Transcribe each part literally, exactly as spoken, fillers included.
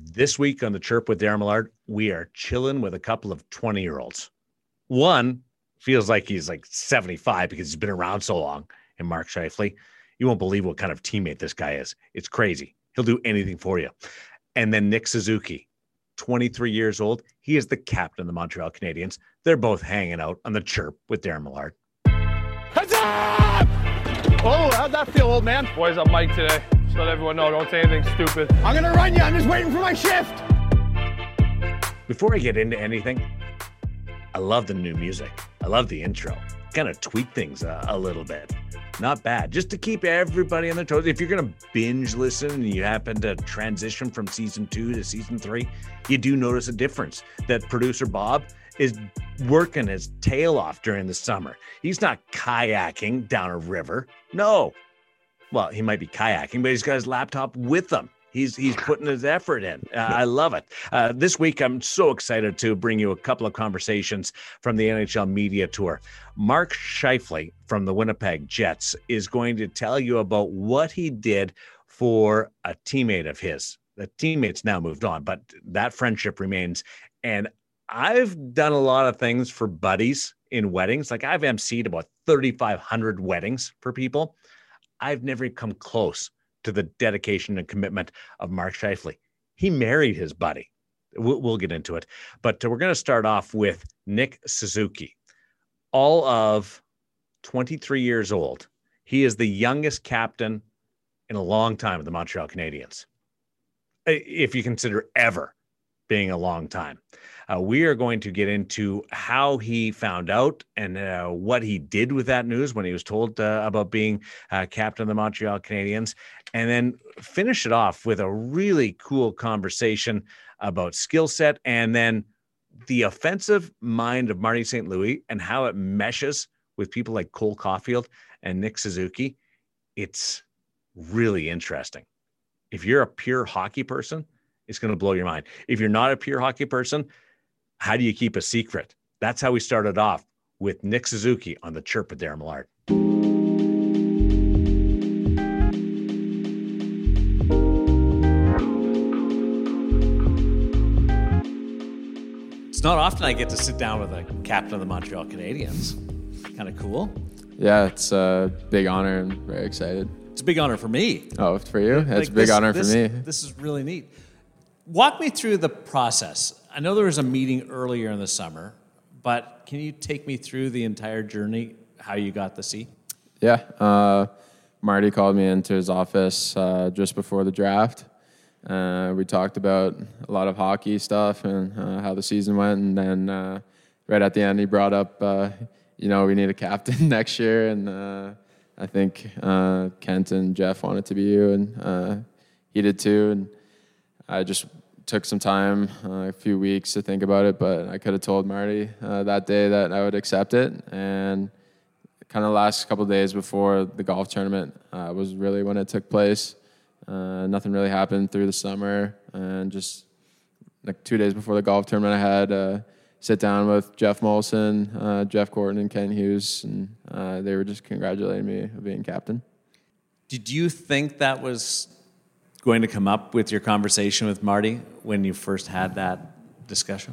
This week on the Chirp with Darren Millard, we are chilling with a couple of twenty-year-olds. One feels like he's like seventy-five because he's been around so long, and Mark Scheifele. You won't believe what kind of teammate this guy is. It's crazy. He'll do anything for you. And then Nick Suzuki, twenty-three years old. He is the captain of the Montreal Canadiens. They're both hanging out on the Chirp with Darren Millard. Oh, how'd that feel, old man? Boys, I'm Mike today. Just let everyone know, don't say anything stupid. I'm gonna run you. I'm just waiting for my shift. Before I get into anything, I love the new music. I love the intro. Kind of tweak things a, a little bit. Not bad. Just to keep everybody on their toes. If you're going to binge listen and you happen to transition from season two to season three, you do notice a difference that producer Bob is working his tail off during the summer. He's not kayaking down a river. No. Well, he might be kayaking, but he's got his laptop with him. He's he's putting his effort in. Uh, I love it. Uh, this week, I'm so excited to bring you a couple of conversations from the N H L Media Tour. Mark Scheifele from the Winnipeg Jets is going to tell you about what he did for a teammate of his. The teammate's now moved on, but that friendship remains. And I've done a lot of things for buddies in weddings. Like I've emceed about thirty-five hundred weddings for people. I've never come close to the dedication and commitment of Mark Scheifele. He married his buddy. We'll, we'll get into it. But we're going to start off with Nick Suzuki. All of twenty-three years old. He is the youngest captain in a long time of the Montreal Canadiens, if you consider ever being a long time. Uh, we are going to get into how he found out and uh, what he did with that news when he was told uh, about being uh, captain of the Montreal Canadiens, and then finish it off with a really cool conversation about skill set and then the offensive mind of Marty Saint Louis and how it meshes with people like Cole Caulfield and Nick Suzuki. It's really interesting. If you're a pure hockey person, it's going to blow your mind. If you're not a pure hockey person, how do you keep a secret? That's how we started off with Nick Suzuki on the Chirp with Darren Millard. It's not often I get to sit down with a captain of the Montreal Canadiens. Kind of cool. Yeah, it's a big honor and very excited. It's a big honor for me. Oh, for you? It's like a big this, honor this, for me. This is really neat. Walk me through the process. I know there was a meeting earlier in the summer, but can you take me through the entire journey, how you got the seat? Yeah. Uh, Marty called me into his office uh, just before the draft. Uh, we talked about a lot of hockey stuff and uh, how the season went. And then uh, right at the end, he brought up, uh, you know, we need a captain next year. And uh, I think uh, Kent and Jeff wanted to be you, and uh, he did too. And I just took some time, uh, a few weeks to think about it, but I could have told Marty uh, that day that I would accept it. And kind of last couple of days before the golf tournament uh, was really when it took place. Uh, nothing really happened through the summer, and just like two days before the golf tournament, I had uh, sit down with Jeff Molson, uh, Jeff Gorton, and Ken Hughes, and uh, they were just congratulating me of being captain. Did you think that was going to come up with your conversation with Marty when you first had that discussion?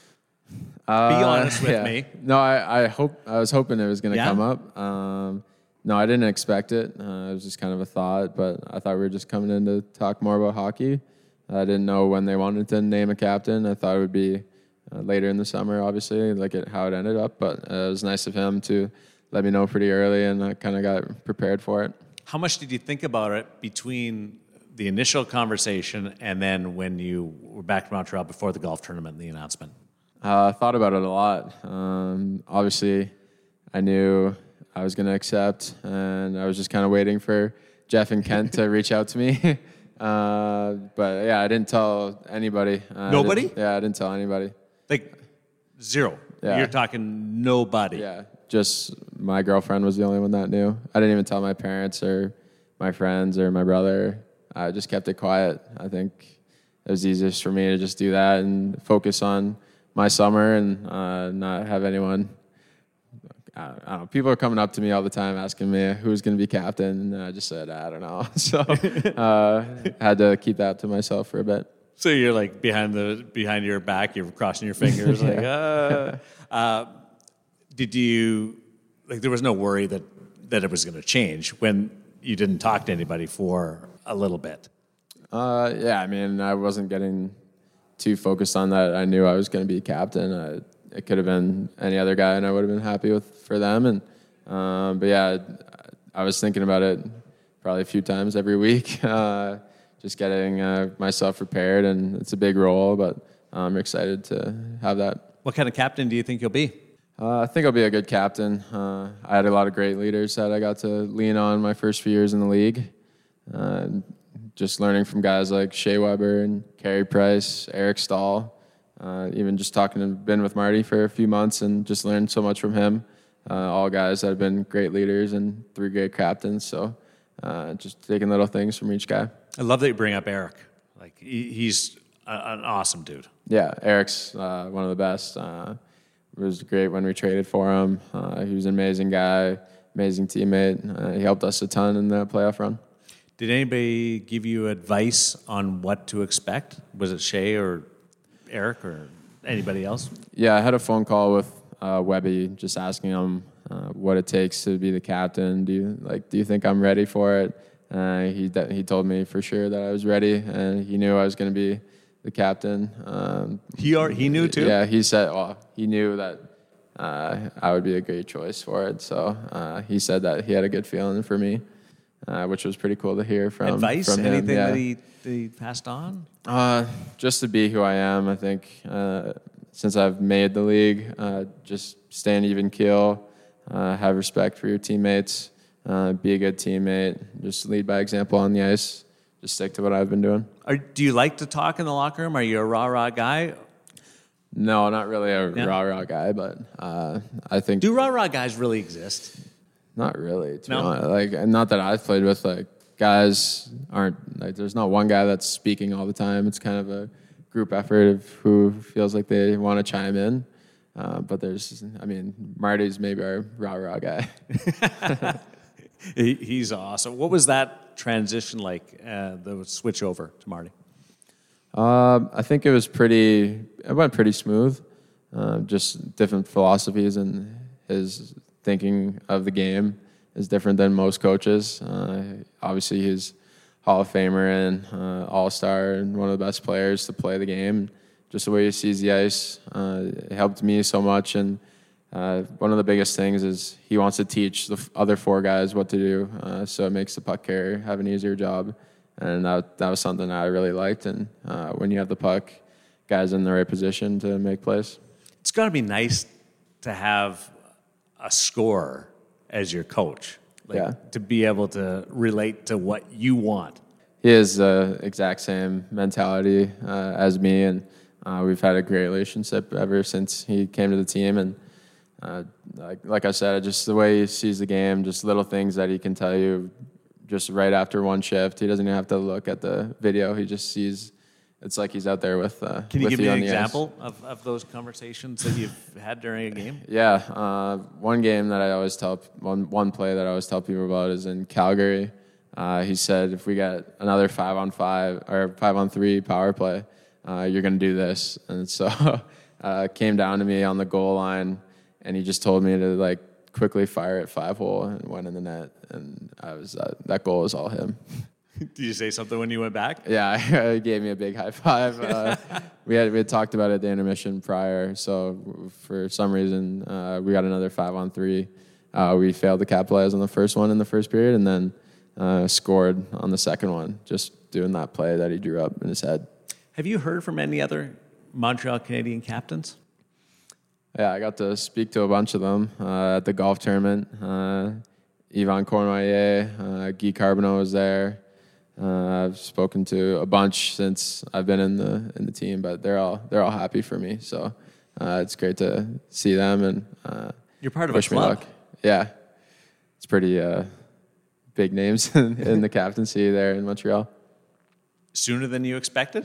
Uh, Be honest with yeah. me. No, I, I hope I was hoping it was going to Yeah? come up. Um, no, I didn't expect it. Uh, it was just kind of a thought, but I thought we were just coming in to talk more about hockey. I didn't know when they wanted to name a captain. I thought it would be uh, later in the summer, obviously, like it, how it ended up. But uh, it was nice of him to let me know pretty early, and I kind of got prepared for it. How much did you think about it between the initial conversation and then when you were back in Montreal before the golf tournament and the announcement? Uh, I thought about it a lot. Um, obviously, I knew I was going to accept, and I was just kind of waiting for Jeff and Kent to reach out to me. uh, but yeah, I didn't tell anybody. Uh, Nobody? I didn't, yeah, I didn't tell anybody. Like zero. Yeah. You're talking nobody. Yeah, just my girlfriend was the only one that knew. I didn't even tell my parents or my friends or my brother. I just kept it quiet. I think it was easiest for me to just do that and focus on my summer and uh, not have anyone. I don't, I don't know. People are coming up to me all the time asking me who's going to be captain, and I just said I don't know. So uh, I had to keep that to myself for a bit. So you're like behind the behind your back, you're crossing your fingers, like, uh, uh, did you like? There was no worry that that it was going to change when you didn't talk to anybody for a little bit. Uh, yeah, I mean, I wasn't getting too focused on that. I knew I was going to be captain. I, it could have been any other guy, and I would have been happy with for them. And um, but yeah, I was thinking about it probably a few times every week. Uh, just getting uh, myself prepared, and it's a big role, but I'm excited to have that. What kind of captain do you think you'll be? Uh, I think I'll be a good captain. Uh, I had a lot of great leaders that I got to lean on my first few years in the league. Uh, just learning from guys like Shea Weber and Carey Price, Eric Stahl. Uh, even just talking to been with Marty for a few months and just learned so much from him. Uh, all guys that have been great leaders and three great captains. So uh, just taking little things from each guy. I love that you bring up Eric. Like he, he's a, an awesome dude. Yeah, Eric's uh, one of the best. Uh, it was great when we traded for him. Uh, he was an amazing guy, amazing teammate. Uh, he helped us a ton in the playoff run. Did anybody give you advice on what to expect? Was it Shea or Eric or anybody else? Yeah, I had a phone call with uh, Webby, just asking him uh, what it takes to be the captain. Do you like? Do you think I'm ready for it? Uh, he he told me for sure that I was ready, and he knew I was going to be the captain. Um, he are, he knew too. Yeah, he said. Well, he knew that uh, I would be a great choice for it. So uh, he said that he had a good feeling for me, uh, which was pretty cool to hear from. Advice? From him. Anything Yeah. that he that he passed on? Uh, just to be who I am. I think uh, since I've made the league, uh, just stay an even keel, uh, have respect for your teammates. Uh, be a good teammate. Just lead by example on the ice. Just stick to what I've been doing. Are, do you like to talk in the locker room? Are you a rah rah guy? No, not really a Yeah. rah rah guy, but uh, I think Do rah rah guys really exist? not really. To No? be honest. Like not that I've played with. Like guys aren't like. There's not one guy that's speaking all the time. It's kind of a group effort of who feels like they want to chime in. Uh, but there's, I mean, Marty's maybe our rah rah guy. He, he's awesome. What was that transition like, uh, the switch over to Marty? Um, I think it was pretty. It went pretty smooth. Uh, just different philosophies, and his thinking of the game is different than most coaches. Uh, obviously, he's Hall of Famer and uh, All Star, and one of the best players to play the game. Just the way he sees the ice, uh, it helped me so much. And uh, one of the biggest things is he wants to teach the f- other four guys what to do, uh, so it makes the puck carrier have an easier job. And that, that was something I really liked. And uh, when you have the puck, guys in the right position to make plays. It's got to be nice to have a scorer as your coach. Like, Yeah. To be able to relate to what you want. He has the exact same mentality uh, as me, and uh, we've had a great relationship ever since he came to the team. And uh, like, like I said, just the way he sees the game, just little things that he can tell you just right after one shift. He doesn't even have to look at the video. He just sees. It's like he's out there with. Uh, Can you with give me you an on the ice. example of, of those conversations that you've had during a game? Yeah, uh, one game that I always tell one one play that I always tell people about is in Calgary. Uh, he said, if we get another five on five or five on three power play, uh, you're going to do this. And so uh, it came down to me on the goal line, and he just told me to like quickly fire it five hole and went in the net. And I was uh, that goal was all him. Did you say something when you went back? Yeah, he gave me a big high five. Uh, we had we had talked about it at the intermission prior, so for some reason uh, we got another five on three. Uh, we failed to capitalize on the first one in the first period, and then uh, scored on the second one, just doing that play that he drew up in his head. Have you heard from any other Montreal Canadian captains? Yeah, I got to speak to a bunch of them uh, at the golf tournament. Uh, Yvan Cournoyer, uh, Guy Carbonneau was there. Uh, I've spoken to a bunch since I've been in the in the team, but they're all they're all happy for me. So uh, it's great to see them and uh, You're part of wish a me club. luck. Yeah, it's pretty uh, big names in, in the captaincy there in Montreal. Sooner than you expected?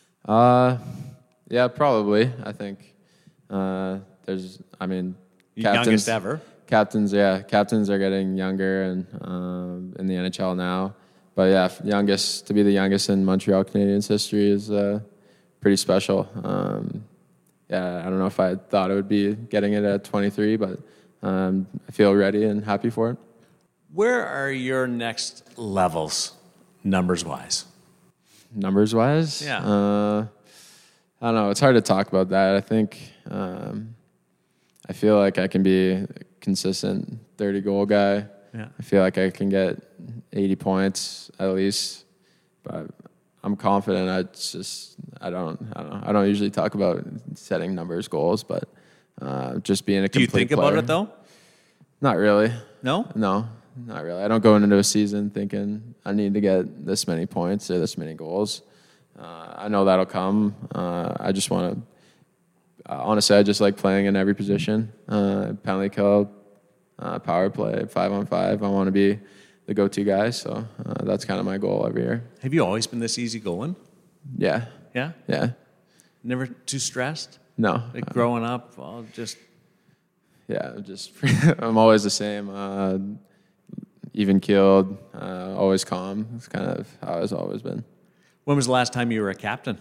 Uh, yeah, probably. I think uh, there's. I mean, Youngest ever. Captains, yeah, captains are getting younger and um, in the N H L now. But yeah, youngest to be the youngest in Montreal Canadiens history is uh, pretty special. Um, yeah, I don't know if I thought it would be getting it at twenty-three, but um, I feel ready and happy for it. Where are your next levels, numbers wise? Numbers wise, Yeah. Uh, I don't know. It's hard to talk about that. I think um, I feel like I can be a consistent thirty goal guy. Yeah. I feel like I can get eighty points at least, but I'm confident. I just I don't I don't know. I don't usually talk about setting numbers goals, but uh, just being a Do you complete think about player. it though? Not really. No? No, not really. I don't go into a season thinking I need to get this many points or this many goals. Uh, I know that'll come. Uh, I just want to. Uh, honestly, I just like playing in every position. Uh, penalty kill, uh, power play, five on five. I want to be the go-to guy. So uh, that's kind of my goal every year. Have you always been this easy going? Yeah. Yeah? Yeah. Never too stressed? No. Like growing up, well, just Yeah. Just I'm always the same. Uh, even keeled. Uh, always calm. It's kind of how I've always been. when was the last time you were a captain?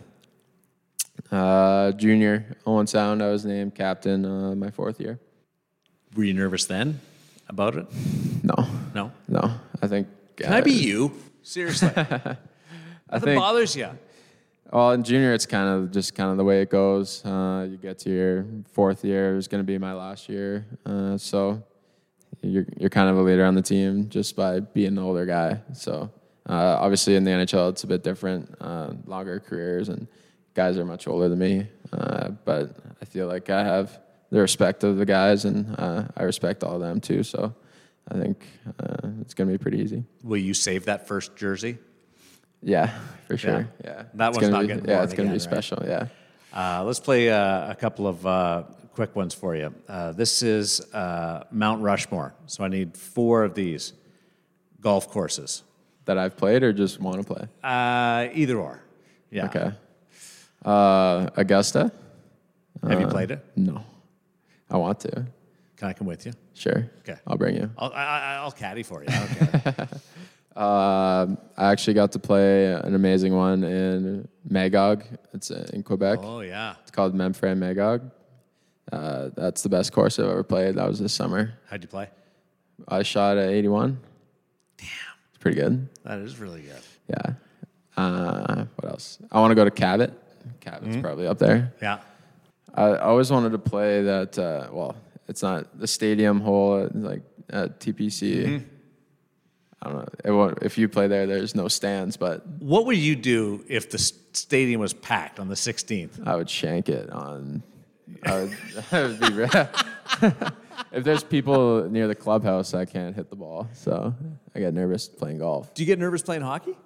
Uh, junior, Owen Sound. I was named captain uh, my fourth year. Were you nervous then about it? No, No. no. I think. Can I be you? Seriously. I Nothing think. bothers you. Well, in junior, it's kind of just kind of the way it goes. Uh, you get to your fourth year. It's going to be my last year, uh, so you're you're kind of a leader on the team just by being the older guy. So uh, obviously in the N H L, it's a bit different, uh, longer careers, and guys are much older than me. Uh, but I feel like I have the respect of the guys, and uh, I respect all of them too. So I think uh, it's going to be pretty easy. Will you save that first jersey? Yeah, for sure. Yeah. Yeah, That It's one's gonna not be, getting Yeah, worn it's going to be again, right? special. Yeah. Uh, let's play uh, a couple of uh, quick ones for you. Uh, this is uh, Mount Rushmore. So I need four of these golf courses. That I've played or just want to play? Uh, either or. Yeah. Okay. Uh, Augusta? Have you played it? No. I want to. Can I come with you? Sure. Okay. I'll bring you. I'll, I, I- I'll caddy for you. I don't care. Uh, I actually got to play an amazing one in Magog. It's uh, in Quebec. Oh, yeah. It's called Memfray Magog. Uh, that's the best course I've ever played. That was this summer. How'd you play? I shot at eighty-one. Damn. It's pretty good. That is really good. Yeah. Uh, what else? I want to go to Cabot. Cabot's probably up there. Yeah. I always wanted to play that. Uh, well, it's not the stadium hole, it's like at T P C. Mm-hmm. I don't know. It won't, if you play there, there's no stands, but What would you do if the s- stadium was packed on the sixteenth? I would shank it on. I would, I would be re- if there's people near the clubhouse, I can't hit the ball, so I get nervous playing golf. Do you get nervous playing hockey?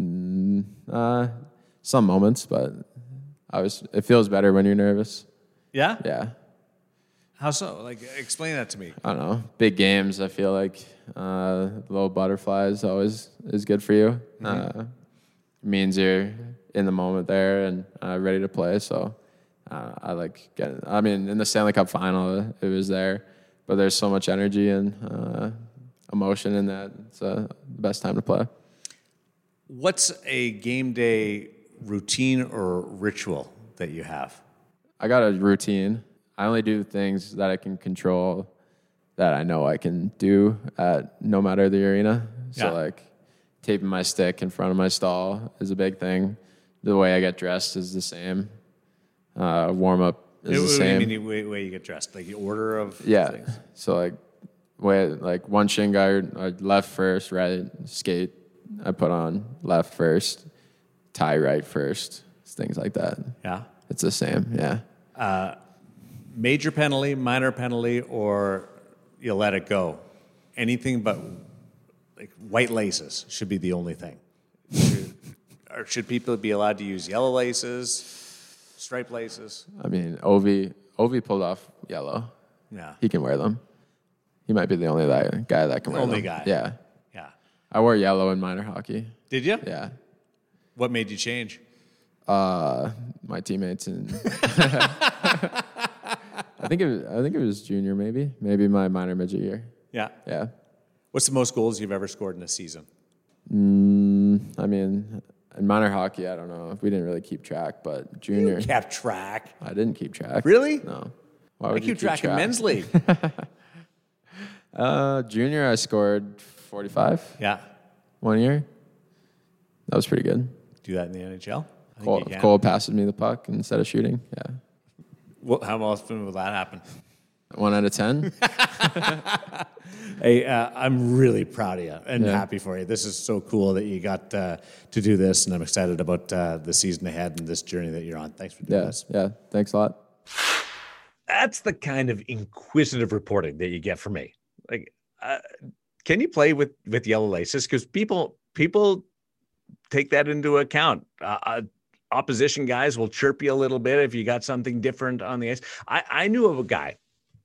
Uh, some moments, but I was. It feels better when you're nervous. Yeah? Yeah. How so? Like, explain that to me. I don't know. Big games, I feel like uh, little butterflies always is good for you. Uh, means you're in the moment there and uh, ready to play. So uh, I like getting. I mean, in the Stanley Cup final, it was there, but there's so much energy and uh, emotion in that. It's uh, the best time to play. What's a game day routine or ritual that you have? I got a routine. I only do things that I can control, that I know I can do at no matter the arena. So Yeah. like taping my stick in front of my stall is a big thing. The way I get dressed is the same. Uh, warm up is What the do you same. mean the way, way you get dressed? Like the order of Yeah. things? So like way like one shin guard, uh, left first, right skate. I put on left first, tie right first. Things like that. Yeah. It's the same. Yeah. Major penalty, minor penalty, or you let it go? Anything but like white laces should be the only thing. Should, or should people be allowed to use yellow laces, stripe laces? I mean, Ovi Ovi pulled off yellow. Yeah. He can wear them. He might be the only that guy that can wear Only them. guy. Yeah. Yeah. I wore yellow in minor hockey. Did you? Yeah. What made you change? Uh, my teammates and I think it was, I think it was junior maybe. Maybe my minor midget year. Yeah. Yeah. What's the most goals you've ever scored in a season? Mm, I mean, in minor hockey, I don't know. We didn't really keep track, but junior, You kept track. I didn't keep track. Really? No. Why I would you keep track in men's league. Uh, junior, I scored forty-five Yeah. one year. That was pretty good. Do that in the N H L? I think Cole, you can. Cole passes me the puck instead of shooting. Yeah. Well, how often will that happen? One out of ten. Hey, uh, I'm really proud of you and Yeah. happy for you. This is so cool that you got uh, to do this, and I'm excited about uh, the season ahead and this journey that you're on. Thanks for doing Yeah. this. Yeah. Thanks a lot. That's the kind of inquisitive reporting that you get from me. Like, uh, can you play with with Yellow Laces? Because people people take that into account. Uh, uh, opposition guys will chirp you a little bit if you got something different on the ice. I, I knew of a guy,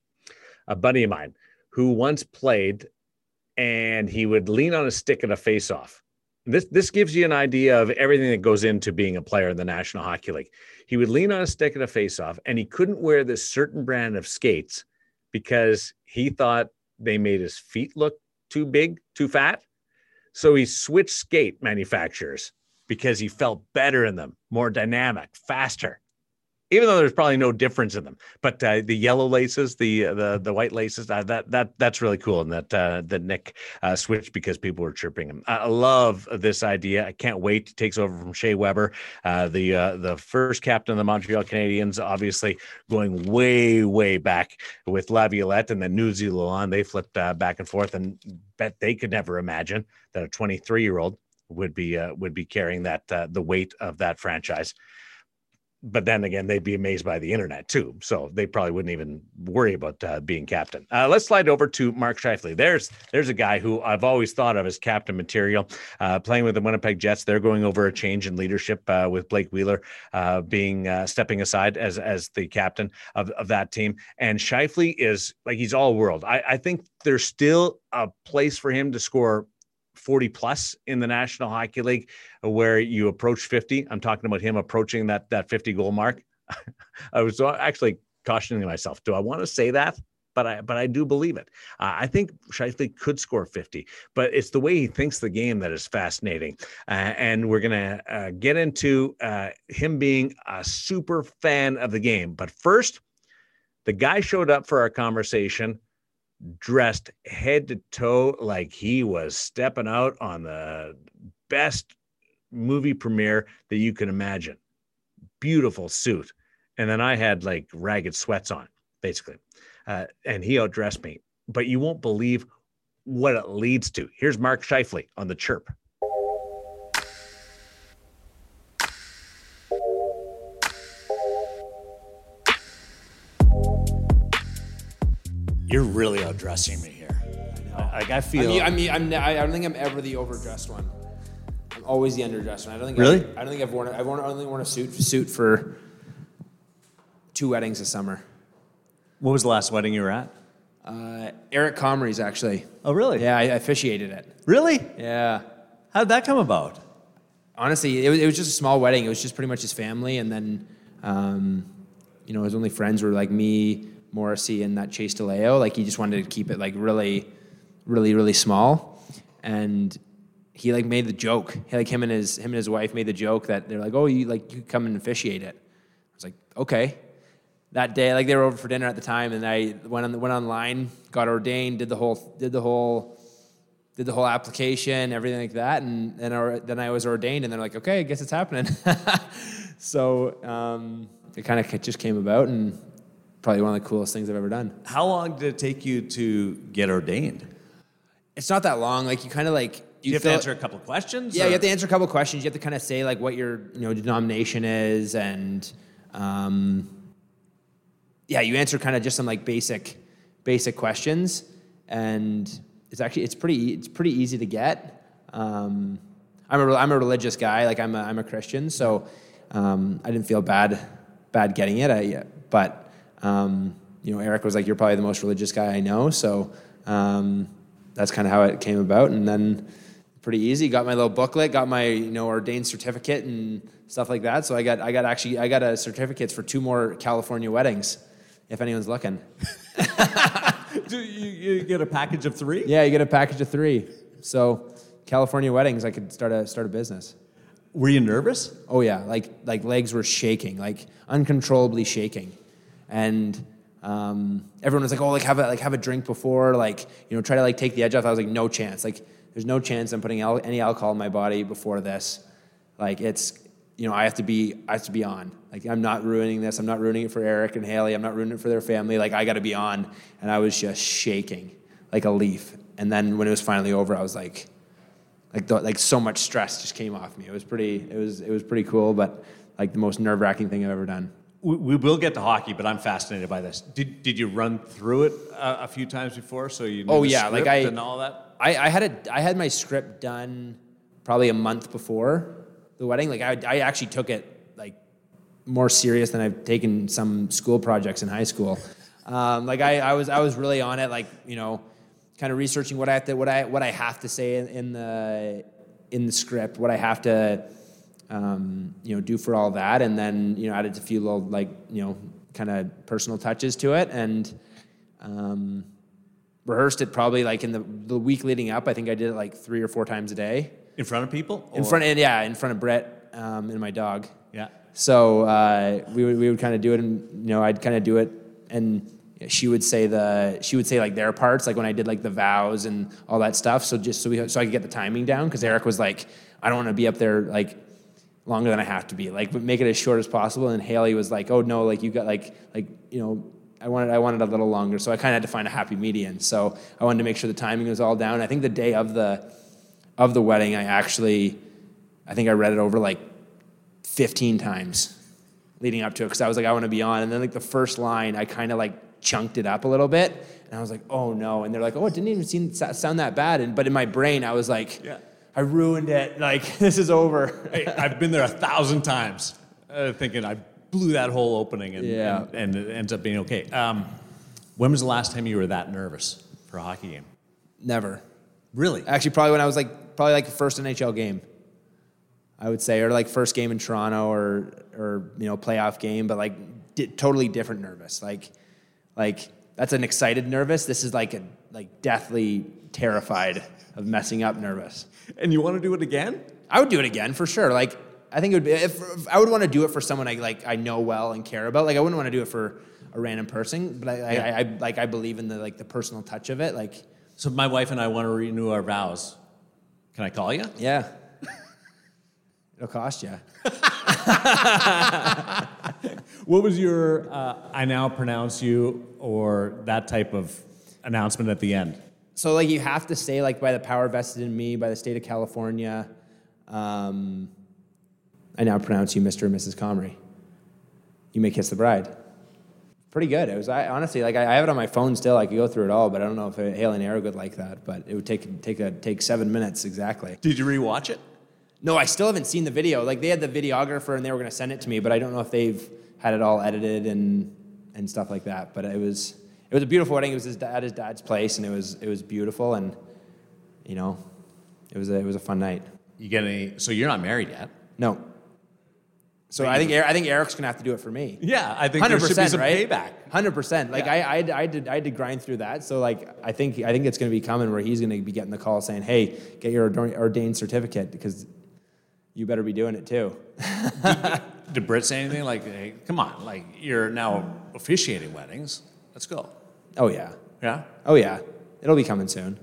a buddy of mine, who once played, and he would lean on a stick at a face-off. This this gives you an idea of everything that goes into being a player in the National Hockey League. He would lean on a stick at a face-off, and he couldn't wear this certain brand of skates because he thought they made his feet look too big, too fat. So he switched skate manufacturers because he felt better in them, more dynamic, faster, even though there's probably no difference in them. But uh, the yellow laces, the the the white laces, uh, that that that's really cool. And that uh, that Nick uh, switched because people were chirping him. I love this idea. I can't wait. He takes over from Shea Weber, uh, the uh, the first captain of the Montreal Canadiens, obviously going way way back with Laviolette and then Newsy Lalonde. They flipped uh, back and forth, and bet they could never imagine that a twenty-three year old would be uh, would be carrying that uh, the weight of that franchise. But then again, they'd be amazed by the internet too. So they probably wouldn't even worry about uh, being captain. Uh, let's slide over to Mark Scheifele. There's there's a guy who I've always thought of as captain material, uh, playing with the Winnipeg Jets. They're going over a change in leadership uh, with Blake Wheeler uh, being uh, stepping aside as as the captain of, of that team. And Scheifele is like, he's all world. I, I think there's still a place for him to score forty plus in the National Hockey League, where you approach fifty. I'm talking about him approaching that that fifty goal mark. I was actually cautioning myself. Do I want to say that? But I but I do believe it. Uh, I think Scheifele could score fifty, but it's the way he thinks the game that is fascinating. Uh, and we're going to uh, get into uh, him being a super fan of the game. But first, the guy showed up for our conversation dressed head to toe like he was stepping out on the best movie premiere that you can imagine. Beautiful suit. And then I had like ragged sweats on, basically. Uh, and he outdressed me. But you won't believe what it leads to. Here's Mark Scheifele on The Chirp. You're really outdressing me here. Like I I feel. mean, I mean, I'm, ne- I don't think I'm ever the overdressed one. I'm always the underdressed one. I don't think. Really? I, I don't think I've worn. I've worn, only worn a suit suit for two weddings this summer. What was the last wedding you were at? Uh, Eric Comrie's actually. Oh, really? Yeah, I, I officiated it. Really? Yeah. How'd that come about? Honestly, it was, it was just a small wedding. It was just pretty much his family, and then, um, you know, his only friends were like me, Morrissey, and that Chase DeLeo. Like he just wanted to keep it like really, really, really small, and he like made the joke. He, like him and his him and his wife made the joke that they're like, oh, you like you come and officiate it. I was like, okay. That day, like they were over for dinner at the time, and I went on went online, got ordained, did the whole did the whole did the whole application, everything like that, and then I, then I was ordained, and they're like, okay, I guess it's happening. So um, it kind of just came about, and probably one of the coolest things I've ever done. How long did it take you to get ordained? It's not that long. Like you kind of like You, you have fill, to answer a couple of questions? Yeah, or? you have to answer a couple of questions. You have to kind of say like what your you know denomination is, and um, yeah, you answer kind of just some like basic basic questions, and it's actually it's pretty it's pretty easy to get. Um, I'm a I'm a religious guy. Like I'm a I'm a Christian, so um, I didn't feel bad bad getting it. I, but um, you know, Eric was like, "You're probably the most religious guy I know," so um, that's kind of how it came about, and then. Pretty easy. Got my little booklet, got my you know ordained certificate and stuff like that. So I got I got actually I got a certificates for two more California weddings, if anyone's looking. Do you, you get a package of three? Yeah, you get a package of three. So California weddings, I could start a start a business. Were you nervous? Oh yeah, like like legs were shaking, like uncontrollably shaking, and um, everyone was like, "Oh, like have a like have a drink before, like you know, try to like take the edge off." I was like, "No chance! Like, there's no chance I'm putting al- any alcohol in my body before this. Like, it's you know, I have to be I have to be on. Like, I'm not ruining this. I'm not ruining it for Eric and Haley. I'm not ruining it for their family. Like, I got to be on." And I was just shaking like a leaf. And then when it was finally over, I was like. Like the, like so much stress just came off me. It was pretty. It was it was pretty cool, but like the most nerve wracking thing I've ever done. We, we will get to hockey, but I'm fascinated by this. Did did you run through it a, a few times before, so you knew Oh the yeah, like script I and all that? I, I had a I had my script done probably a month before the wedding. Like I I actually took it like more serious than I've taken some school projects in high school. Um, like I, I was I was really on it. Like you know. Kind of researching what I have to what I what I have to say in, in the in the script, what I have to um, you know do for all that, and then you know added a few little like you know kind of personal touches to it, and um, rehearsed it probably like in the the week leading up. I think I did it like three or four times a day In front of people? in Or- front of yeah in front of Brett um, and my dog. Yeah. So uh, we would we would kind of do it, and you know I'd kind of do it and. She would say the she would say like their parts, like when I did like the vows and all that stuff. So just so we so I could get the timing down, because Eric was like, I don't want to be up there like longer than I have to be, like make it as short as possible. And Haley was like, oh no, like you got like like you know I wanted I wanted a little longer, so I kind of had to find a happy median. So I wanted to make sure the timing was all down. I think the day of the of the wedding, I actually I think I read it over like fifteen times leading up to it, because I was like, I want to be on. And then like the first line, I kind of like chunked it up a little bit, and I was like, oh no. And they're like, oh, it didn't even seem, sound that bad. And but in my brain, I was like, Yeah. I ruined it. Like this is over. Hey, I've been there a thousand times, uh, thinking I blew that whole opening, and, Yeah. and, and it ends up being okay. Um, when was the last time you were that nervous for a hockey game? Never. Really? Actually, probably when I was like probably like the first N H L game, I would say, or like first game in Toronto, or or you know playoff game, but like di- totally different nervous. Like. Like, that's an excited nervous. This is like a like deathly terrified of messing up nervous. And you want to do it again? I would do it again for sure. Like, I think it would be, if, if I would want to do it for someone I like I know well and care about. Like, I wouldn't want to do it for a random person, but I, Yeah. I, I like I believe in the like the personal touch of it. Like, So my wife and I want to renew our vows. Can I call you? yeah, it'll cost you. What was your uh, I now pronounce you, or that type of announcement at the end? So like you have to say like by the power vested in me by the state of California, um, I now pronounce you Mister and Missus Comrie. You may kiss the bride. Pretty good. It was I, honestly like I, I have it on my phone still. I could go through it all, but I don't know if Haley and Eric would like that. But it would take take a take seven minutes exactly. Did you rewatch it? No, I still haven't seen the video. Like they had the videographer and they were going to send it to me, but I don't know if they've had it all edited and and stuff like that. But it was it was a beautiful wedding. It was his dad, at his dad's place, and it was it was beautiful, and you know, it was a, it was a fun night. You get any? So you're not married yet? No. So I think Er- I think Eric's going to have to do it for me. Yeah, I think Hundred there should be percent, some right? payback. Hundred percent. Like Yeah. I, I, had- I did, I had to grind through that. So like, I think, I think it's going to be coming where he's going to be getting the call saying, "Hey, get your ordain- ordained certificate because you better be doing it too." Did Britt say anything like, "Hey, come on, like you're now officiating weddings. Let's go." Oh yeah, Yeah. oh yeah. It'll be coming soon.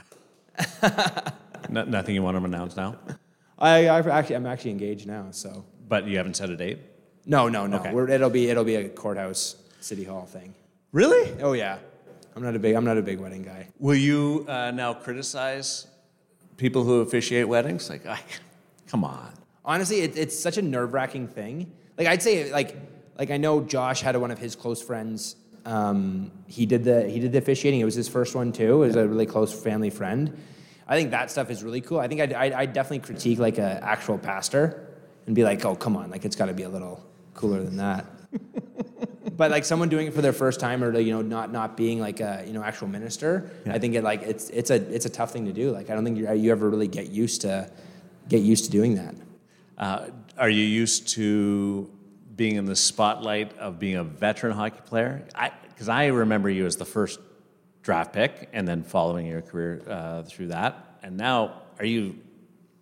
No, nothing you want to announce now, I, I've actually, I'm actually engaged now. So but you haven't set a date. no, no, no. Okay. We're, it'll be, it'll be a courthouse, city hall thing. Really? Oh yeah. I'm not a big, I'm not a big wedding guy. Will you uh, now criticize people who officiate weddings? Like, I, come on. Honestly, it, it's such a nerve-wracking thing. Like I'd say, like, like I know Josh had one of his close friends. Um, he did the he did the officiating. It was his first one too. It was a really close family friend. I think that stuff is really cool. I think I'd, I'd, I'd definitely critique like an actual pastor and be like, oh come on, like it's got to be a little cooler than that. But like someone doing it for their first time, or you know, not not being like a you know actual minister, Yeah. I think it like it's it's a it's a tough thing to do. Like I don't think you you ever really get used to get used to doing that. Uh, are you used to being in the spotlight of being a veteran hockey player? Because I, I remember you as the first draft pick, and then following your career uh, through that. And now, are you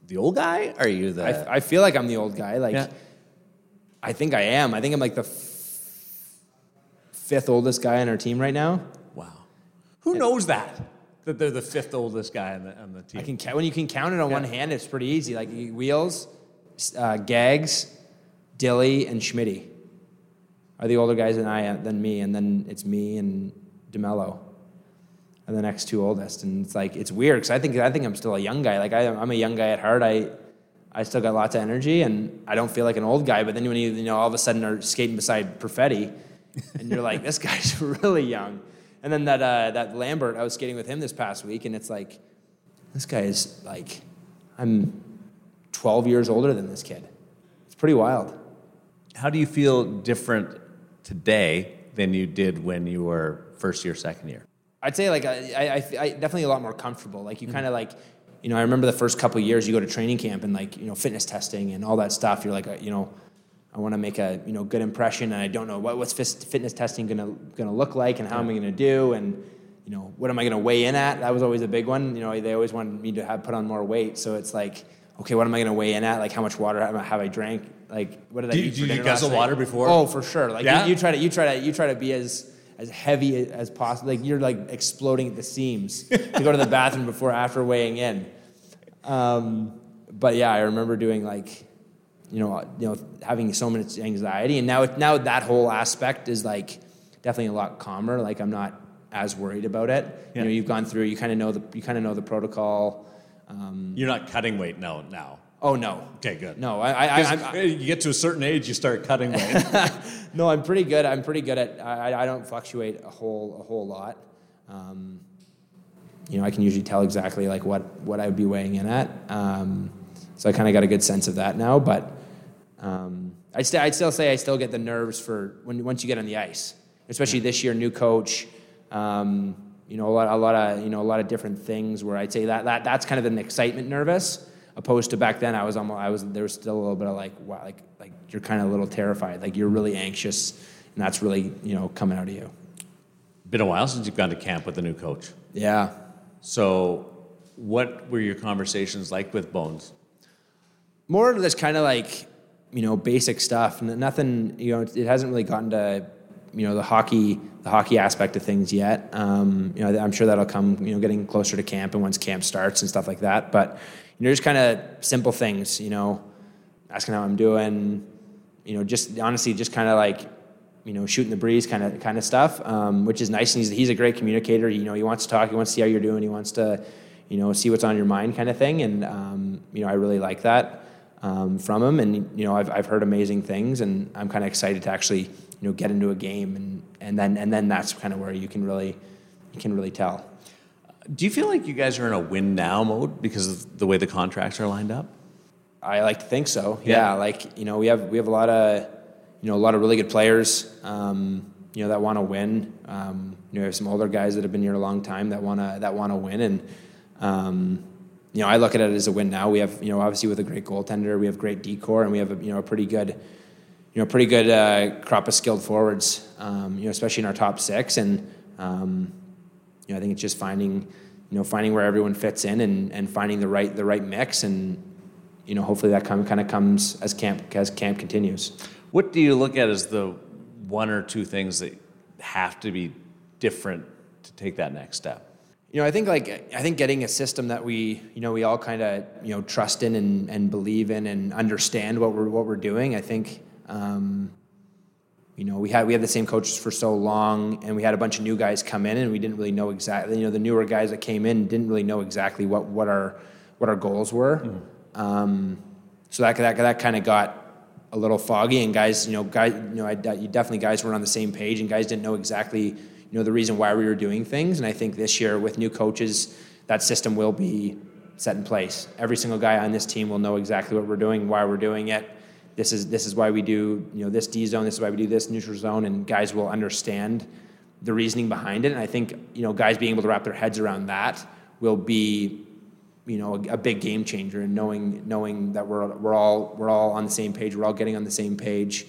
the old guy? Are you the? I, I feel like I'm the old guy. Like, Yeah. I think I am. I think I'm like the f- fifth oldest guy on our team right now. Wow. Who knows that? That they're the fifth oldest guy on the on the team. I can count, when you can count it on one Yeah. hand, it's pretty easy. Like Wheels, uh, Gags, Dilly, and Schmitty are the older guys than I than me, and then it's me and DeMello are the next two oldest. And it's like it's weird because I think I think I'm still a young guy. Like I, I'm a young guy at heart. I I still got lots of energy, and I don't feel like an old guy. But then when you you know all of a sudden are skating beside Perfetti, and you're like, this guy's really young. And then that uh, that Lambert, I was skating with him this past week, and it's like, this guy is like, I'm twelve years older than this kid. It's pretty wild. How do you feel different today than you did when you were first year, second year? I'd say like I, I, I definitely a lot more comfortable. Like you kind of like, you know, I remember the first couple of years you go to training camp and like, you know, fitness testing and all that stuff. You're like, uh, you know, I want to make a you know good impression, and I don't know what what's fitness testing gonna gonna look like, and how am I gonna do, and you know what am I gonna weigh in at? That was always a big one. You know, they always wanted me to have put on more weight, so it's like, okay, what am I gonna weigh in at? Like how much water have I, have I drank? Like what did I Do eat you- for do you dinner guzzle last night? water before? Oh, for sure. Like Yeah? you, you try to you try to you try to be as as heavy as possible. Like you're like exploding at the seams to go to the bathroom before after weighing in. Um, but yeah, I remember doing like. You know, you know, having so much anxiety, and now, now that whole aspect is like definitely a lot calmer. Like I'm not as worried about it. Yeah. You know, you've gone through, you kind of know the, you kind of know the protocol. Um, You're not cutting weight now. Now. oh no. Okay, good. No, I, I, I, 'Cause I'm, you get to a certain age, you start cutting weight. no, I'm pretty good. I'm pretty good at. I, I don't fluctuate a whole, a whole lot. Um, you know, I can usually tell exactly like what, what I would be weighing in at. Um, so I kind of got a good sense of that now, but. Um, I'd, st- I'd still say I still get the nerves for when once you get on the ice, especially this year, new coach. Um, you know, a lot, a lot of you know, a lot of different things. Where I'd say that that that's kind of an excitement nervous, opposed to back then. I was almost, I was there was still a little bit of like, wow, like like you're kind of a little terrified, like you're really anxious, and that's really you know coming out of you. Been a while since you've gone to camp with a new coach. Yeah. So, what were your conversations like with Bones? More of this kind of like. You know, basic stuff. N- Nothing. You know, it, it hasn't really gotten to, you know, the hockey, the hockey aspect of things yet. Um, you know, I'm sure that'll come. You know, getting closer to camp and once camp starts and stuff like that. But you know, just kind of simple things. You know, asking how I'm doing. You know, just honestly, just kind of like, you know, shooting the breeze, kind of kind of stuff, um, which is nice. And he's he's a great communicator. You know, he wants to talk. He wants to see how you're doing. He wants to, you know, see what's on your mind, kind of thing. And um, you know, I really like that. Um, from him, and you know, I've I've heard amazing things, and I'm kind of excited to actually you know get into a game, and, and then and then that's kind of where you can really you can really tell. Do you feel like you guys are in a win now mode because of the way the contracts are lined up? I like to think so. Yeah. Yeah, like you know, we have we have a lot of you know a lot of really good players, um, you know, that want to win. Um, you know, we have some older guys that have been here a long time that wanna that wanna win, and um, you know, I look at it as a win now. We have, you know, obviously with a great goaltender, we have great decor, and we have, a, you know, a pretty good, you know, pretty good uh, crop of skilled forwards, um, you know, especially in our top six. And, um, you know, I think it's just finding, you know, finding where everyone fits in and, and finding the right the right mix. And, you know, hopefully that kind of, kind of comes as camp as camp continues. What do you look at as the one or two things that have to be different to take that next step? You know, I think like I think getting a system that we, you know, we all kind of, you know, trust in and, and believe in and understand what we're what we're doing. I think, um, you know, we had we had the same coaches for so long, and we had a bunch of new guys come in, and we didn't really know exactly. You know, the newer guys that came in didn't really know exactly what, what our what our goals were. Mm-hmm. Um, so that that that kind of got a little foggy, and guys, you know, guys, you know, I, you definitely guys weren't on the same page, and guys didn't know exactly. You know, the reason why we were doing things. And I think this year with new coaches, that system will be set in place. Every single guy on this team will know exactly what we're doing, why we're doing it. This is this is why we do, you know, this D zone, this is why we do this neutral zone, and guys will understand the reasoning behind it. And I think, you know, guys being able to wrap their heads around that will be, you know, a, a big game changer, and knowing knowing that we're we're all we're all on the same page, we're all getting on the same page.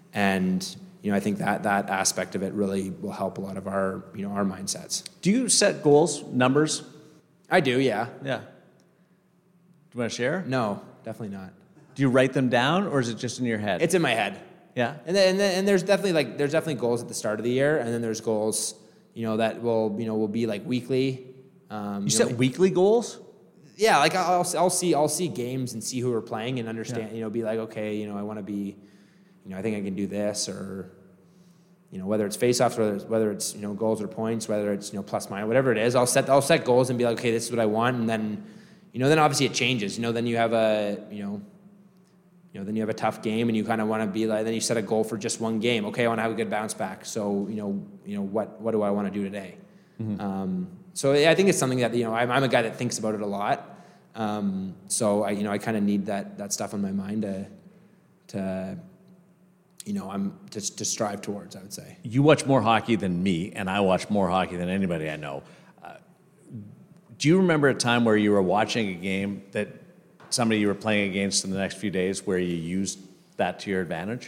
And you know, I think that that aspect of it really will help a lot of our, you know, our mindsets. Do you set goals, numbers? I do, yeah. Yeah. you want to share? No, definitely not. Do you write them down, or is it just in your head? It's in my head. yeah. And then, and then and there's definitely like there's definitely goals at the start of the year, and then there's goals, you know, that will you know will be like weekly. Um, You know, set like- weekly goals? yeah, like I'll I'll see I'll see games and see who are playing and understand. You know, be like, okay, you know, I want to be, you know, I think I can do this, or you know, whether it's faceoffs, whether it's, whether it's you know goals or points, whether it's you know plus minus, whatever it is. I'll set I'll set goals and be like, okay, this is what I want, and then, you know, then obviously it changes. You know, then you have a you know. You know, then you have a tough game, and you kind of want to be like. Then you set a goal for just one game. Okay, I want to have a good bounce back. So you know, you know what what do I want to do today? Mm-hmm. Um, so yeah, I think it's something that you know I'm, I'm a guy that thinks about it a lot. Um, so I you know I kind of need that that stuff on my mind to to you know I'm just to strive towards. I would say. You watch more hockey than me, and I watch more hockey than anybody I know. Uh, do you remember a time where you were watching a game that somebody you were playing against in the next few days where you used that to your advantage?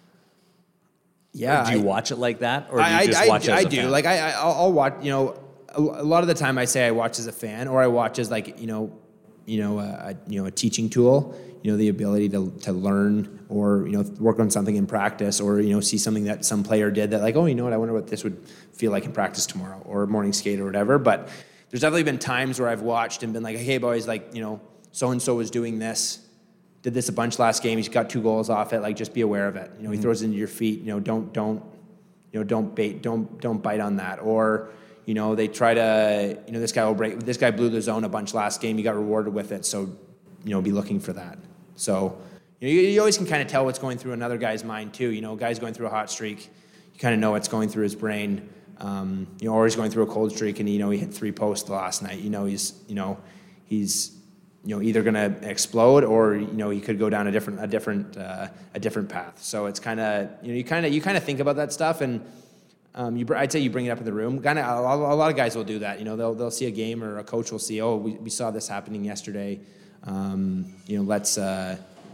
Yeah. Or do you I, watch it like that, or do you I, just I, watch I, it as I a do. fan? Like I, I, I'll I'll watch. You know, a, a lot of the time I say I watch as a fan, or I watch as like you know, you know, a, a you know a teaching tool. You know, the ability to to learn or you know work on something in practice, or you know see something that some player did that like, oh, you know what, I wonder what this would feel like in practice tomorrow, or morning skate or whatever. But there's definitely been times where I've watched and been like, hey boys, like you know, so and so was doing this. Did this a bunch last game. He's got two goals off it. Like, just be aware of it. You know, he mm-hmm. throws it into your feet. You know, don't don't, you know, don't bait, don't don't bite on that. Or, you know, they try to, you know, this guy will break. This guy blew the zone a bunch last game. He got rewarded with it. So, you know, be looking for that. So, you know, you, you always can kind of tell what's going through another guy's mind too. You know, a guy's going through a hot streak. You kind of know what's going through his brain. Um, you know, or he's going through a cold streak, and you know he hit three posts last night. You know, he's, you know, he's. You know, either going to explode, or you know, he could go down a different, a different, uh, a different path. So it's kind of, you know, you kind of, you kind of think about that stuff, and um, you, I'd say you bring it up in the room. Kind of, a, a lot of guys will do that. You know, they'll they'll see a game, or a coach will see, oh, we, we saw this happening yesterday. Um, you know, let's uh,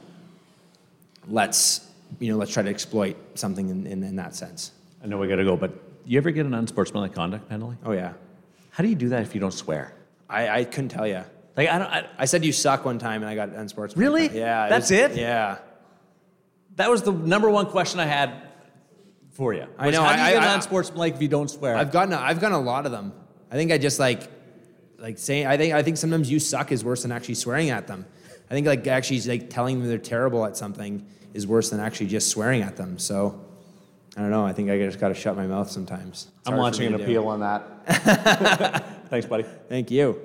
let's you know, let's try to exploit something in, in, in that sense. I know we got to go, but you ever get an unsportsmanlike conduct penalty? Oh yeah. How do you do that if you don't swear? I, I couldn't tell you. Like I don't. I, I said you suck one time, and I got unsportsmanlike. Really? Yeah. It That's was, it? Yeah. That was the number one question I had for you. I know. How do you I, get I, an unsportsmanlike if you don't swear? I've gotten. A, I've gotten a lot of them. I think I just like, like saying. I think. I think sometimes you suck is worse than actually swearing at them. I think like actually like telling them they're terrible at something is worse than actually just swearing at them. So. I don't know. I think I just got to shut my mouth sometimes. It's I'm launching an appeal on that. Thanks, buddy. Thank you.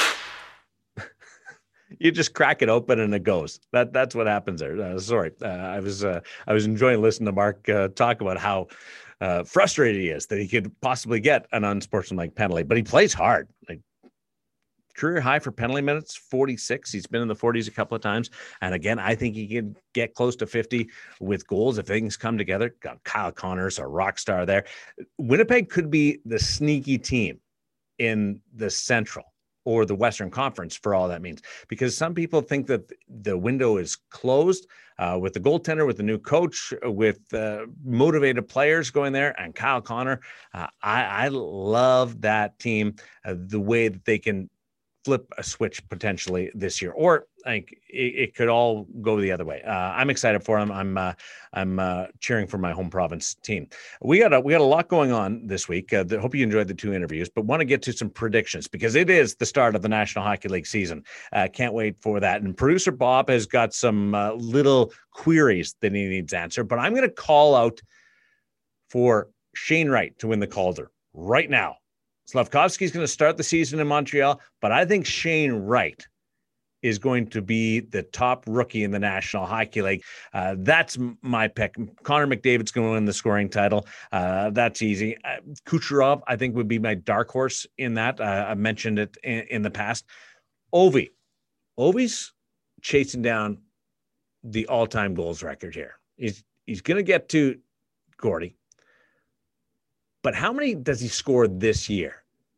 You just crack it open and it goes. That that's what happens there. Uh, sorry, uh, I was uh, I was enjoying listening to Mark uh, talk about how uh, frustrated he is that he could possibly get an unsportsmanlike penalty, but he plays hard. Like career high for penalty minutes, forty-six. He's been in the forties a couple of times, and again, I think he could get close to fifty with goals if things come together. Got Kyle Connors, a rock star there. Winnipeg could be the sneaky team in the Central or the Western Conference for all that means, because some people think that the window is closed uh, with the goaltender, with the new coach, with uh, motivated players going there, and Kyle Connor. Uh, I, I love that team, uh, the way that they can flip a switch potentially this year, or like it, it could all go the other way. Uh, I'm excited for them. I'm uh, I'm uh, cheering for my home province team. We got a we got a lot going on this week. Uh, the, hope you enjoyed the two interviews, but want to get to some predictions because it is the start of the National Hockey League season. Uh, can't wait for that. And producer Bob has got some uh, little queries that he needs answered, but I'm going to call out for Shane Wright to win the Calder right now. Slavkovsky's going to start the season in Montreal, but I think Shane Wright is going to be the top rookie in the National Hockey League. Uh, that's my pick. Connor McDavid's going to win the scoring title. Uh, that's easy. Uh, Kucherov, I think, would be my dark horse in that. Uh, I mentioned it in, in the past. Ovi. Ovi's chasing down the all-time goals record here. He's, he's going to get to Gordy. But how many does he score this year?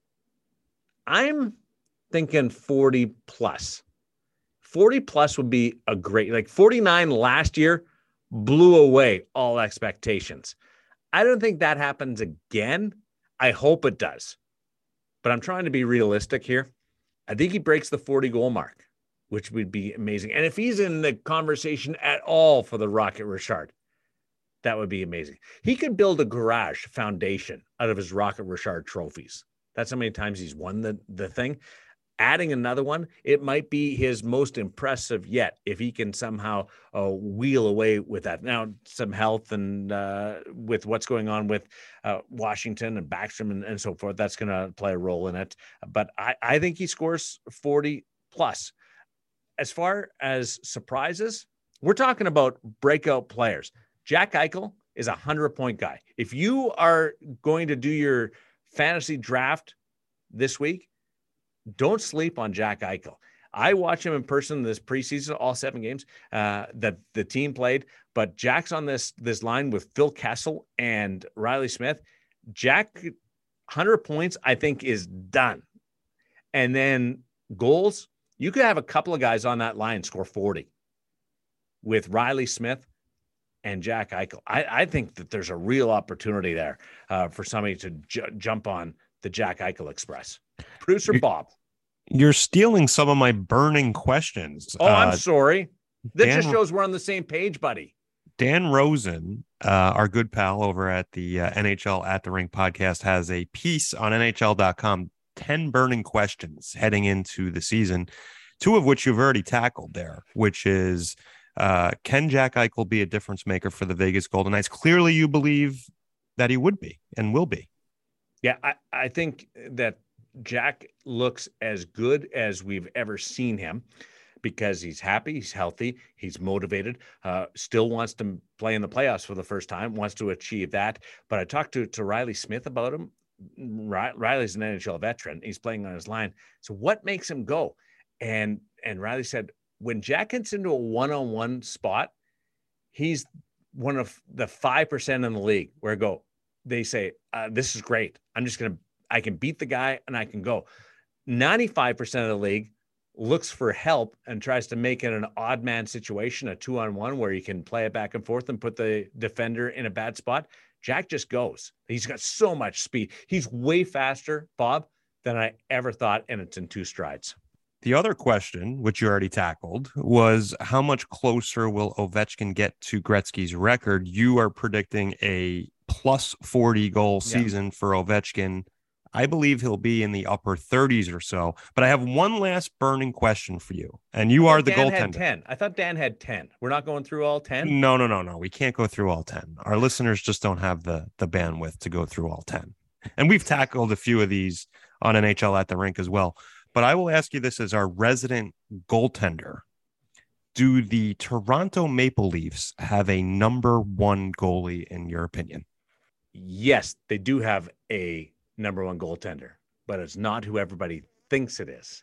I'm thinking forty plus. forty plus would be a great, like forty-nine last year blew away all expectations. I don't think that happens again. I hope it does. But I'm trying to be realistic here. I think he breaks the forty goal mark. which would be amazing. And if he's in the conversation at all for the Rocket Richard, that would be amazing. He could build a garage foundation out of his Rocket Richard trophies. That's how many times he's won the, the thing. Adding another one, it might be his most impressive yet if he can somehow uh, wheel away with that. Now, some health and uh, with what's going on with uh, Washington and Backstrom and, and so forth, that's going to play a role in it. But I, I think he scores forty plus. As far as surprises, we're talking about breakout players. Jack Eichel is a hundred-point guy. If you are going to do your fantasy draft this week, don't sleep on Jack Eichel. I watched him in person this preseason, all seven games uh, that the team played. But Jack's on this this line with Phil Kessel and Riley Smith. Jack, one hundred points, I think, is done. And then goals, you could have a couple of guys on that line score forty with Riley Smith and Jack Eichel. I, I think that there's a real opportunity there uh, for somebody to ju- jump on the Jack Eichel Express. Producer Bob. You're stealing some of my burning questions. Oh, I'm uh, sorry. That Dan, just shows we're on the same page, buddy. Dan Rosen, uh, our good pal over at the uh, N H L At the Rink podcast, has a piece on N H L dot com, ten burning questions heading into the season, two of which you've already tackled there, which is, uh, can Jack Eichel be a difference maker for the Vegas Golden Knights? Clearly you believe that he would be and will be. Yeah, I, I think that Jack looks as good as we've ever seen him because he's happy, he's healthy, he's motivated, uh, still wants to play in the playoffs for the first time, wants to achieve that. But I talked to, to Riley Smith about him. Riley's an N H L veteran. He's playing on his line. So what makes him go? And, and Riley said, when Jack gets into a one-on-one spot, he's one of the five percent in the league where I go, they say, uh, this is great. I'm just going to, I can beat the guy and I can go. ninety-five percent of the league looks for help and tries to make it an odd man situation, a two on one where you can play it back and forth and put the defender in a bad spot. Jack just goes. He's got so much speed. He's way faster, Bob, than I ever thought. And it's in two strides. The other question, which you already tackled, was how much closer will Ovechkin get to Gretzky's record? You are predicting a plus forty goal season yeah. for Ovechkin. I believe he'll be in the upper thirties or so. But I have one last burning question for you, and you are the Dan goaltender. Had ten. I thought Dan had ten. We're not going through all ten? No, no, no, no. We can't go through all ten. Our listeners just don't have the, the bandwidth to go through all ten. And we've tackled a few of these on N H L At the Rink as well. But I will ask you this as our resident goaltender. Do the Toronto Maple Leafs have a number one goalie in your opinion? Yes, they do have a number one goaltender, but it's not who everybody thinks it is.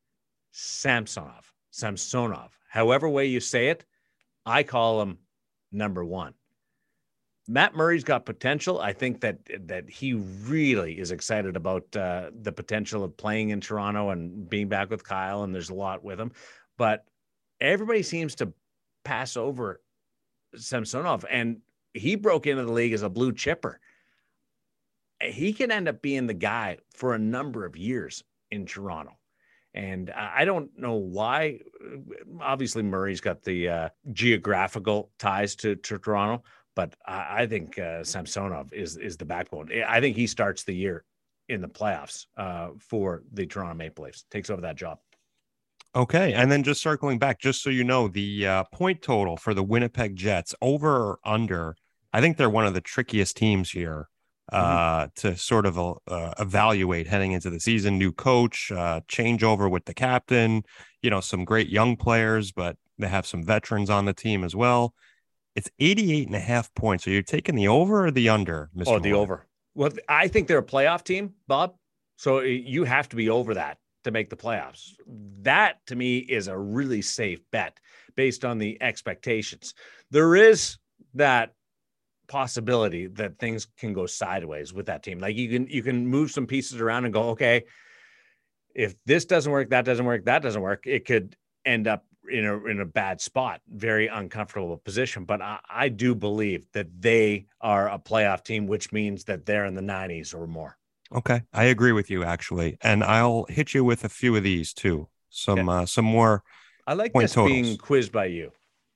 Samsonov, Samsonov, however way you say it, I call him number one. Matt Murray's got potential. I think that that he really is excited about uh, the potential of playing in Toronto and being back with Kyle, and there's a lot with him. But everybody seems to pass over Samsonov, and he broke into the league as a blue chipper. He can end up being the guy for a number of years in Toronto. And I don't know why. Obviously, Murray's got the uh, geographical ties to, to Toronto, but I, I think uh, Samsonov is is the backbone. I think he starts the year in the playoffs uh, for the Toronto Maple Leafs, takes over that job. Okay, and then just circling back, just so you know, the uh, point total for the Winnipeg Jets, over or under, I think they're one of the trickiest teams here uh, mm-hmm. to sort of uh, evaluate heading into the season. New coach, uh, changeover with the captain, you know, some great young players, but they have some veterans on the team as well. It's eighty-eight and a half points. So you're taking the over or the under, Mister Oh, the Moore? over. Well, I think they're a playoff team, Bob. So you have to be over that to make the playoffs. That, to me, is a really safe bet based on the expectations. There is that possibility that things can go sideways with that team. Like you can you can move some pieces around and go, okay, if this doesn't work, that doesn't work, that doesn't work, it could end up in a in a bad spot, very uncomfortable position. But I, I do believe that they are a playoff team, which means that they're in the nineties or more. Okay, I agree with you, actually. And I'll hit you with a few of these, too. Some okay. uh, some more I like point this totals. being quizzed by you.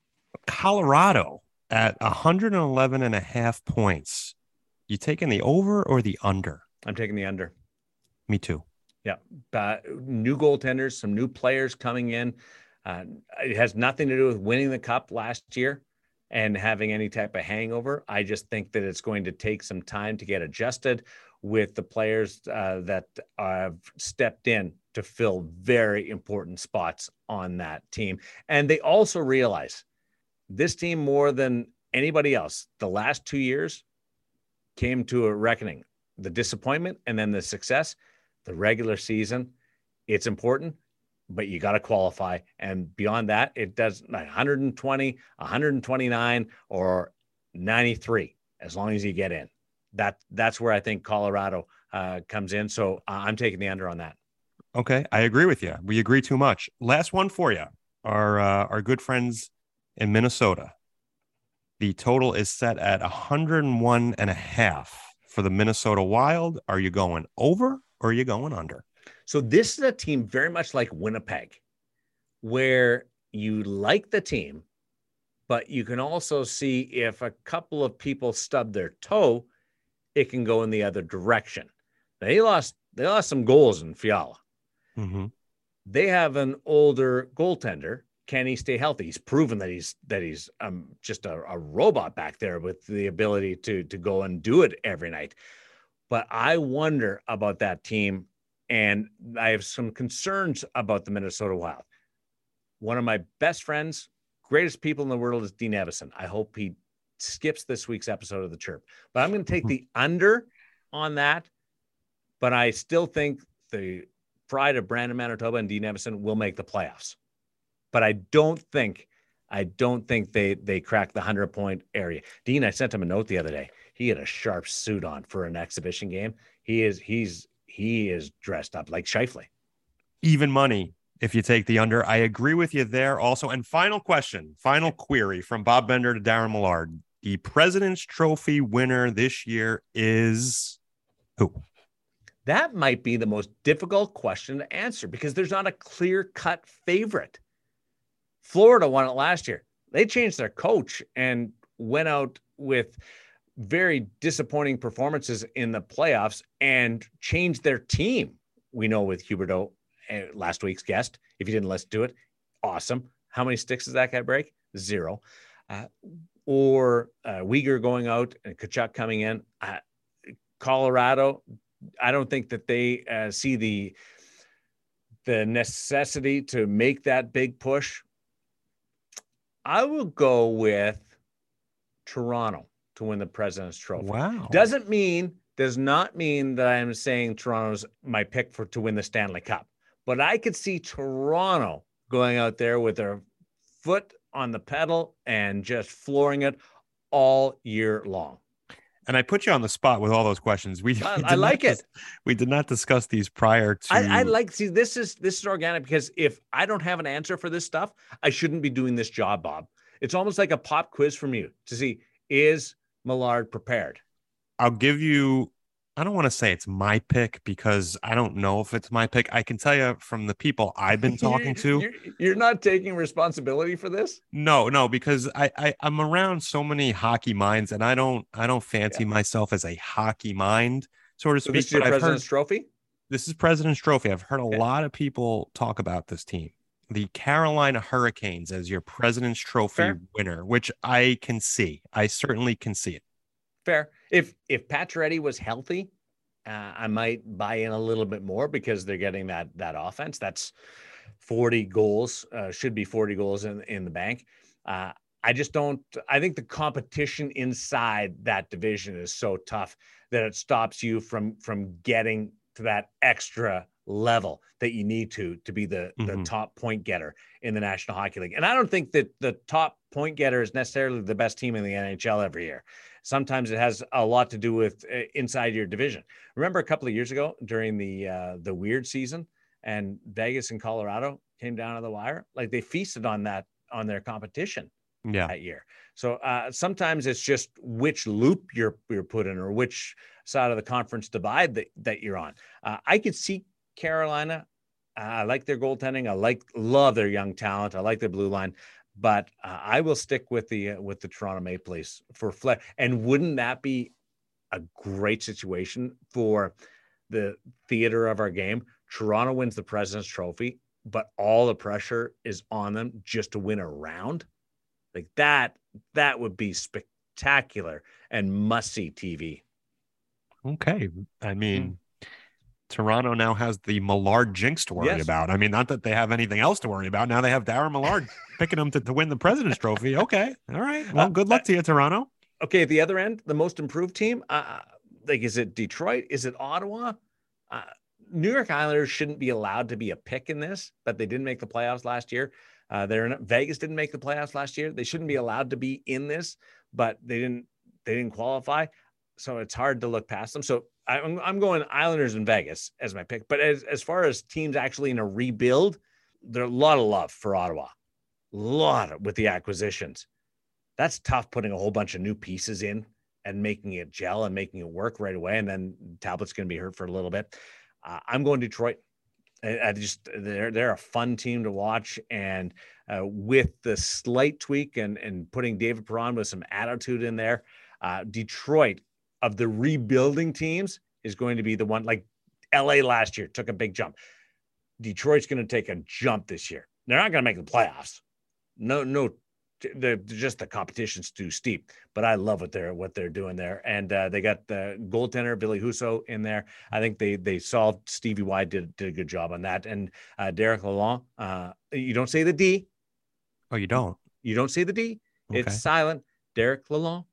Colorado at one eleven and a half points. You taking the over or the under? I'm taking the under. Me too. Yeah. Uh, new goaltenders, some new players coming in. Uh, it has nothing to do with winning the cup last year and having any type of hangover. I just think that it's going to take some time to get adjusted with the players uh, that have stepped in to fill very important spots on that team. And they also realize this team, more than anybody else, the last two years came to a reckoning. The disappointment and then the success, the regular season, it's important, but you got to qualify. And beyond that, it does one twenty, one twenty-nine, or ninety-three, as long as you get in. That That's where I think Colorado uh, comes in. So uh, I'm taking the under on that. Okay, I agree with you. We agree too much. Last one for you. Our, uh, our good friends in Minnesota. The total is set at one oh one and a half for the Minnesota Wild. Are you going over or are you going under? So this is a team very much like Winnipeg, where you like the team, but you can also see if a couple of people stub their toe, it can go in the other direction. They lost, they lost some goals in Fiala. Mm-hmm. They have an older goaltender. Can he stay healthy? He's proven that he's that he's um, just a, a robot back there with the ability to to go and do it every night. But I wonder about that team, and I have some concerns about the Minnesota Wild. One of my best friends, greatest people in the world, is Dean Evison. I hope he skips this week's episode of The Chirp. But I'm going to take the under on that. But I still think the pride of Brandon Manitoba and Dean Evison will make the playoffs. But I don't think, I don't think they they crack the hundred point area. Dean, I sent him a note the other day. He had a sharp suit on for an exhibition game. He is he's he is dressed up like Scheifele. Even money if you take the under. I agree with you there also. And final question, final query from Bob Bender to Darren Millard. The President's Trophy winner this year is who? That might be the most difficult question to answer because there's not a clear-cut favorite. Florida won it last year. They changed their coach and went out with very disappointing performances in the playoffs and changed their team. We know with Huberdeau, uh, last week's guest. If you didn't listen to it, awesome. How many sticks does that guy break? Zero. Uh, or uh, Uyghur going out and Tkachuk coming in. Uh, Colorado, I don't think that they uh, see the the necessity to make that big push. I will go with Toronto to win the President's Trophy. Wow. Doesn't mean, does not mean that I'm saying Toronto's my pick for to win the Stanley Cup. But I could see Toronto going out there with their foot on the pedal and just flooring it all year long. And I put you on the spot with all those questions. We, I, we I like dis- it. We did not discuss these prior to. I, I like see this is this is organic because if I don't have an answer for this stuff, I shouldn't be doing this job, Bob. It's almost like a pop quiz from you to see, is Millard prepared? I'll give you. I don't want to say it's my pick because I don't know if it's my pick. I can tell you from the people I've been talking to. You're, you're not taking responsibility for this? No, no, because I, I I'm around so many hockey minds, and I don't I don't fancy yeah. myself as a hockey mind, so to so speak. This is your but President's heard, Trophy? This is President's Trophy. I've heard a okay. lot of people talk about this team, the Carolina Hurricanes, as your President's Trophy Fair. winner, which I can see. I certainly can see it. Fair. If if Pacioretty was healthy, uh, I might buy in a little bit more because they're getting that that offense. That's forty goals, uh, should be forty goals in in the bank. Uh, I just don't. I think the competition inside that division is so tough that it stops you from from getting to that extra level that you need to to be the mm-hmm. the top point getter in the National Hockey League. And I don't think that the top point getter is necessarily the best team in the N H L every year. Sometimes it has a lot to do with uh, inside your division. Remember a couple of years ago during the uh, the weird season, and Vegas and Colorado came down to the wire. Like they feasted on that on their competition yeah. that year. So uh, sometimes it's just which loop you're you're put in or which side of the conference divide that, that you're on. Uh, I could see Carolina I like their goaltending. I like love their young talent. I like their blue line, but uh, I will stick with the uh, with the Toronto Maple Leafs for Flair. And wouldn't that be a great situation for the theater of our game? Toronto wins the President's Trophy, but all the pressure is on them just to win a round. Like that, that would be spectacular and must-see T V. Okay. I mean, mm. Toronto now has the Millard jinx to worry yes. about. I mean, not that they have anything else to worry about. Now they have Darren Millard picking them to, to win the President's Trophy. Okay. All right. Well, good luck to you, Toronto. Okay. At the other end, the most improved team, uh, like, is it Detroit? Is it Ottawa? Uh, New York Islanders shouldn't be allowed to be a pick in this, but they didn't make the playoffs last year. Uh, they're in, Vegas didn't make the playoffs last year. They shouldn't be allowed to be in this, but they didn't. They didn't qualify, so it's hard to look past them. So I'm I'm going Islanders and Vegas as my pick. But as as far as teams actually in a rebuild, there's a lot of love for Ottawa, a lot of, with the acquisitions. That's tough putting a whole bunch of new pieces in and making it gel and making it work right away. And then Talbot's going to be hurt for a little bit. Uh, I'm going Detroit. I, I just they're they're a fun team to watch, and uh, with the slight tweak and and putting David Perron with some attitude in there, uh, Detroit of the rebuilding teams is going to be the one. Like L A last year took a big jump. Detroit's going to take a jump this year. They're not going to make the playoffs. No, no. They're just the competition's too steep, but I love what they're what they're doing there, and uh, they got the goaltender Billy Husso in there. I think they they solved Stevie Y did did a good job on that, and uh, Derek Lalonde. Uh, you don't say the D. Oh, you don't. You don't say the D. Okay. It's silent. Derek Lalonde,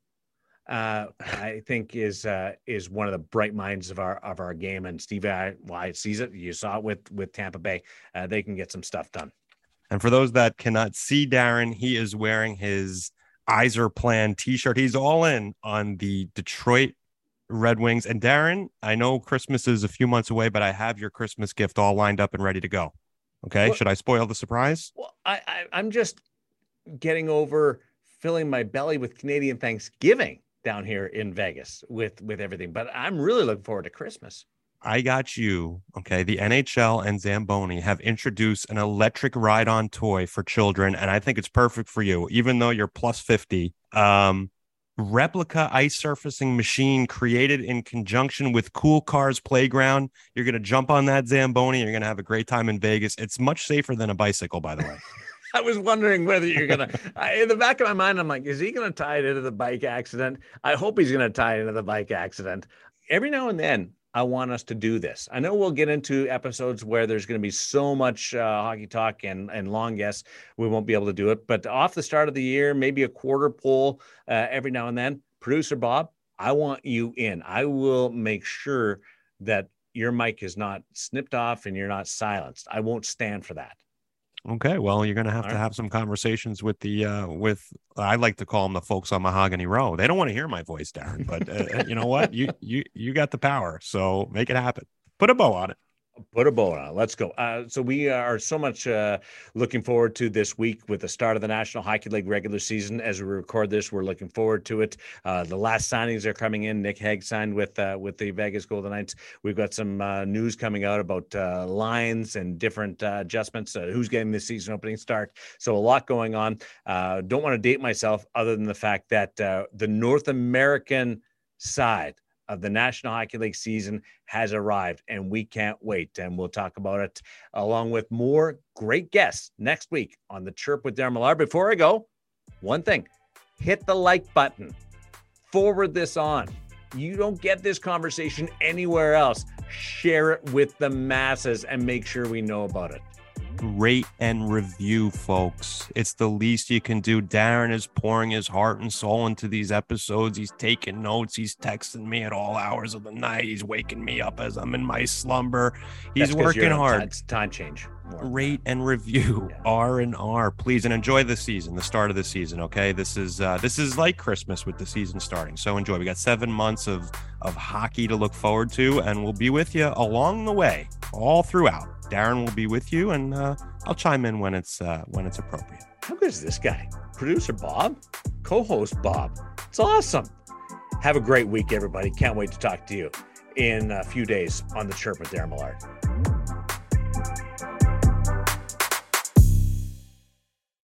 uh, I think is uh, is one of the bright minds of our of our game, and Stevie Y sees it. You saw it with with Tampa Bay. Uh, they can get some stuff done. And for those that cannot see Darren, he is wearing his Yzerplan t-shirt. He's all in on the Detroit Red Wings. And Darren, I know Christmas is a few months away, but I have your Christmas gift all lined up and ready to go. Okay. Well, should I spoil the surprise? Well, I, I, I'm just getting over filling my belly with Canadian Thanksgiving down here in Vegas with, with everything. But I'm really looking forward to Christmas. I got you. Okay. The N H L and Zamboni have introduced an electric ride-on toy for children, and I think it's perfect for you, even though you're plus fifty. Um, replica ice surfacing machine created in conjunction with Cool Cars Playground. You're going to jump on that Zamboni. You're going to have a great time in Vegas. It's much safer than a bicycle, by the way. I was wondering whether you're going to, in the back of my mind, I'm like, is he going to tie it into the bike accident? I hope he's going to tie it into the bike accident. Every now and then, I want us to do this. I know we'll get into episodes where there's going to be so much uh, hockey talk and, and long guests, we won't be able to do it. But off the start of the year, maybe a quarter poll uh, every now and then. Producer Bob, I want you in. I will make sure that your mic is not snipped off and you're not silenced. I won't stand for that. Okay, well, you're going to have All to right. have some conversations with the, uh, with, I like to call them the folks on Mahogany Row. They don't want to hear my voice, Darren, but uh, you know what? You, you, you got the power, so make it happen. Put a bow on it. Put a bow on it. Let's go. Uh, so we are so much uh, looking forward to this week with the start of the National Hockey League regular season. As we record this, we're looking forward to it. Uh, the last signings are coming in. Nick Hague signed with uh, with the Vegas Golden Knights. We've got some uh, news coming out about uh, lines and different uh, adjustments. Uh, who's getting the season opening start? So a lot going on. Uh, don't want to date myself other than the fact that uh, the North American side of the National Hockey League season has arrived, and we can't wait. And we'll talk about it along with more great guests next week on the Chirp with Darren Millard. Before I go, one thing, hit the like button, forward this on. You don't get this conversation anywhere else. Share it with the masses and make sure we know about it. Rate and review, folks. It's the least you can do. Darren is pouring his heart and soul into these episodes. He's taking notes. He's texting me at all hours of the night. He's waking me up as I'm in my slumber. He's That's working hard. It's time change. More. Rate and review, yeah. R and R, please, and enjoy the season, the start of the season. Okay, this is uh, this is like Christmas with the season starting. So enjoy. We got seven months of of hockey to look forward to, and we'll be with you along the way, all throughout. Darren will be with you, and uh, I'll chime in when it's uh, when it's appropriate. How good is this guy? Producer Bob, co-host Bob. It's awesome. Have a great week, everybody. Can't wait to talk to you in a few days on the Chirp with Darren Millard.